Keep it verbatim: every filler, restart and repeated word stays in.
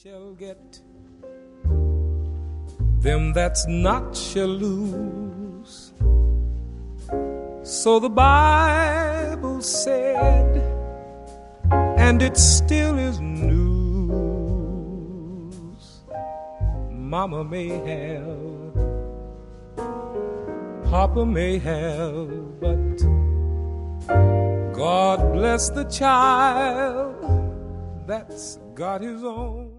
shall get, them that's not shall lose. So the Bible said, and it still is news. Mama may have, Papa may have, but God bless the child that's got his own.